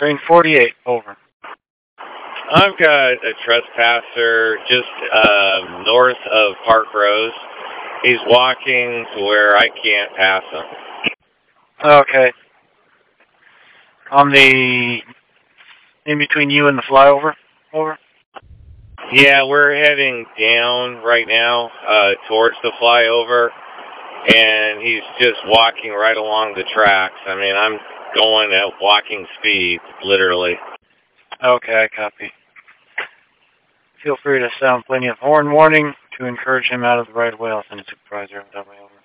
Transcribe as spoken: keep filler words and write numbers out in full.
Train forty-eight, over. I've got a trespasser just uh, north of Park Rose. He's walking to where I can't pass him. Okay. On the, in between you and the flyover, over? Yeah, we're heading down right now uh, towards the flyover, and he's just walking right along the tracks. I mean, I'm going at walking speed, literally. Okay, I copy. Feel free to sound plenty of horn warning to encourage him out of the right of way. I'll send a supervisor that way over.